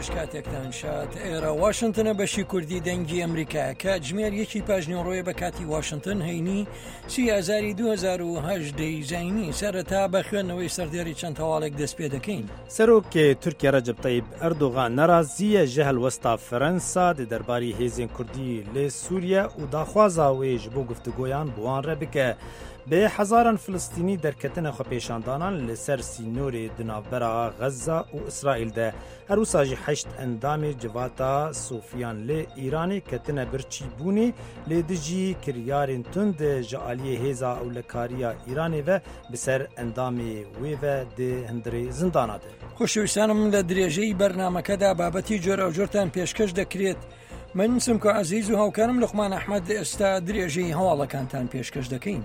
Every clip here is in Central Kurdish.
باش کاتێکتان شات ئێرە واشنگتنە بەشی کوردی دەنگی ئەمریکا کە جمێر یەکی پاژنێڕۆیە بە کاتی واشنگتن هەینی 30 2008 زینی سەرەتا بە خوێندنەوەی سەردێری چەند هەواڵێک دەست پێ دەکەین. سەرۆکێ تورکیا رەجەب تەیب ئەردۆغان نەرازیە ji helwesta Fransa di derbarî hêzên Kurdî lê Sûriye û daxwaza wê ji bo guftugoyan bi wan re bike. Bê hezaran Filistînî derketine xwepêşandanan li ser sînorê di navbera Xeza û İsraîl de. Her wisa jî heşt endamê civata Sofiyan lê Îranê ketine birçîbûnê lê di jî kiryarên tund ji aliyê hêza ewlekariya Îranê ve bi ser endamê wê ve di hindirê zindana de. خۆشەویستانم لە درێژەی بەرنامەکەدا بابەتی جۆرە و جۆرتان پێشکەش دەکرێت. من سمکۆ عەزیز و هاوکارم لوقمان ئەحمەد ئێستا درێژەی هەواڵەکانتان پێشکەش دەکەین.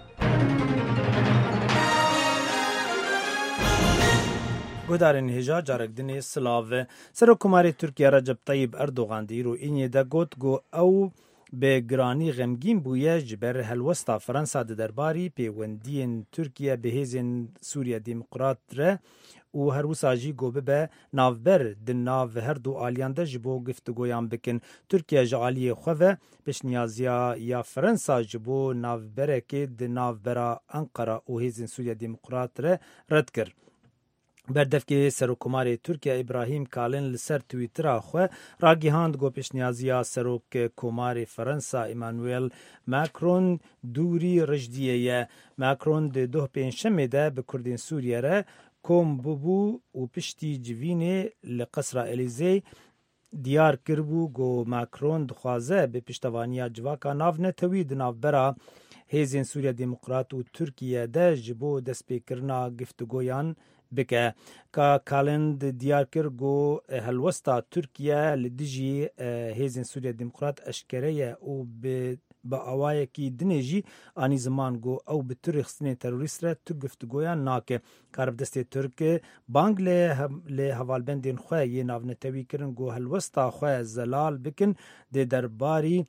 Guhdarên hêja carekdinê silav Serokkomarê Tirkiye Recep Tayyip Erdogan di îro Înyê de got ku ew bi giranî xemgîn bûye ji ber helwesta Fransa di derbarî pêwendiyên Tirkiye bi hêzên Sûriye Demokrat re û her wisa jî got bibe navber di nav her du aliyan de ji bo giftugoyan bikin. Tirkiye ji aliyê xwe ve pêşniyaziya ya Fransa ji bo navberekê di navbera Ankara û hêzên Sûriye Demokrat re red kir. Berdevkê Serokkomarê Tirkiye İbrahim Kalin li ser Twitter'a xwe ragihand got pêşniyaziya Serokkomarê Fransa Emmanuel Macron dûrî rijdiyê ye. Macron di duh pênşemê de bi Kurdên Sûriye re kom bibû û piştî civînê li Qesra Elîzê diyar kirbû got Macron dixwaze bi piştevaniya civaka navnetewî di navbera hêzên Sûriye Demokrat û Tirkiye de ji bo destpêkirina giftugoyan bike. Ka Kalin diyar kir got helwesta Tirkiye li dijî hêzên Sûriye Demokrat eşkere ye û bi awayekî dinê jî anî ziman got ew bi tirxistinê terorîst re tu giftugoyan nake. Karibdestê Tirk bang lê hevalbendên xwe yê navnetewî kirin got helwesta xwe zelal bikin dê derbarî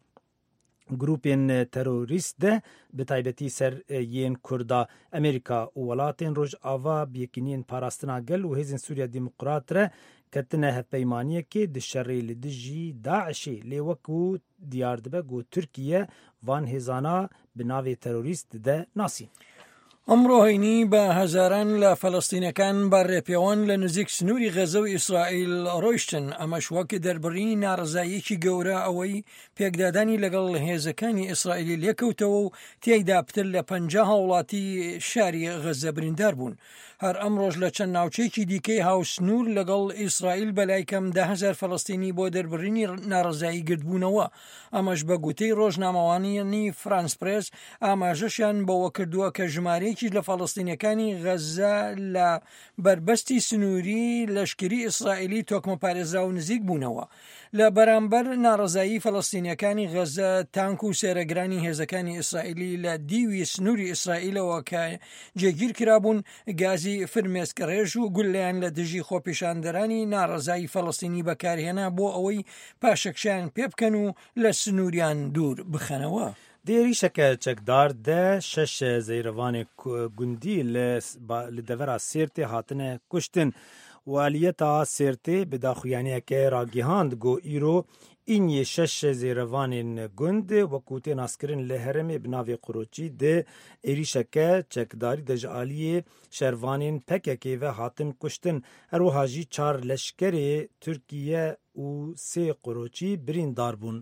grûpên terorîst de bi taybetî ser yên Kurda. Amerîka û welatên Rojava biyekîniyên parastina gel û hêzên Sûriye Demokrat re ketine hevpeymaniyekê di şerê li dijî Daişê lê wekû diyar dibe got Tirkiye van hêzana bi navê terorîst dide nasî. ئەمڕۆ هەینی بە هەزاران لە فەلەستینەکان بە ڕێپێوان لە نزیک سنووری غەزە و ئیسرائیل ڕۆیشتن. ئەمەش وەک دەربڕینی ناڕزاییەکی گەورە ئەوەی پێکدادانی لەگەڵ هێزەکانی ئیسرائیلی لێکەوتەوە و تێیدا پتر لە 50 وڵاتی شاری غەزە بریندار بوون. هەر ئەمڕۆژ لە چەند ناوچەیەکی دیکەی هاوسنوور لەگەڵ ئیسرائیل بەلای کەم 10,000 فەلەستینی بۆ دەربڕینی ناڕزایی گرتبوونەوە. ئەمەش بە گوتەی ڕۆژنامەوانیانی فرانس پرێس ئاماژەشیان بەوە کردووە کە ژمارەیەکی لە فەلەستینیەکانی غەزە لە بربەستی سنووری لەشکری ئیسرائیلی تۆکمەپارێزرا و نزیک بوونەوە. لە بەرامبەر ناڕزایی فەلەستینیەکانی غەزە تانک و سێرەگرانی هێزەکانی ئیسرائیلی لە دیوی سنووری ئیسرائیلەوە کە جێگیر کرابوون گازی فرمێسکە ڕێژ و گولیان لە دژی خۆپیشاندەرانی ناڕزایی فەلەستینی بەکارهێنا بۆ ئەوەی پاشەکشیان پێ بکەن و لە سنووریان دوور بخەنەوە. Dêrîşeke çekdar de şeş zeyrevanê gundî li devera Sêrtê hatine kuştin. Waliyeta Sêrtê bi daxuyaniyeke ragihand got îro înyê şeş zêrevanên gund wekû tê naskirin li herêmê bi navê Quroçî di êrişeke çekdarî de ji aliyê şervanên PKK ve hatin kuştin. Her wiha jî 4 leşkerê Tirkiye û 3 Quroçî birîndar bûn.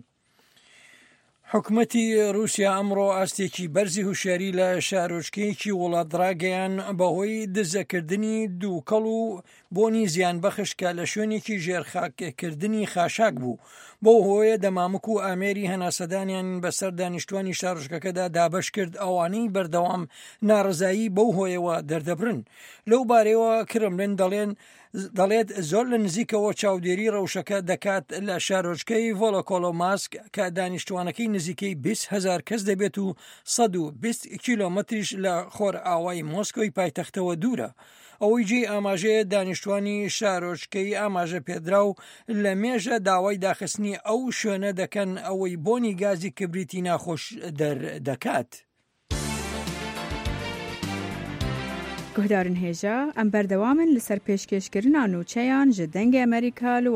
حکومەتی رووسیا ئەمڕۆ ئاستێکی بەرزی هوشیاری لە شارۆچکەیەکی وڵاتڕاگەیان بەهۆی دزەکردنی دووکەڵ و بۆنی زیانبەخش کە لە شوێنێکی ژێرخاکردنی خاشاک بوو. بۆ هۆیە دەمامک و ئامێری هەناسەدانیان بەسەر دانیشتوانی شارۆچکەکەدا دابەش کرد ئەوانەی بەردەوام ناڕزایی بەو هۆیەوە دەردەبرن. لەو بارەوە کرملین دەڵێت زۆر لە نزیکەوە چاودێری ڕەوشەکە دەکات لە شارۆچکەی ڤۆلۆکۆلۆماسک کە دانیشتوانەکەی نزیکەی 20,000 کەس دەبێت و 120 کیلۆمەتریش لە خۆر ئاوای مۆسکۆی پایتەختەوە دوورە. ئەوەی جێ ئاماژەیە دانیشتوانی شارۆچکەی ئاماژە پێدرا و لە مێژە داوای داخستنی ئەو شوێنە دەکەن ئەوەی بۆنی گازی کبریتی ناخۆش دەردەکات. گهدارن هێژە ئەم بەردەوامن لەسەر پێشکەشکردنا نووچەیان ji dengê Amerîka li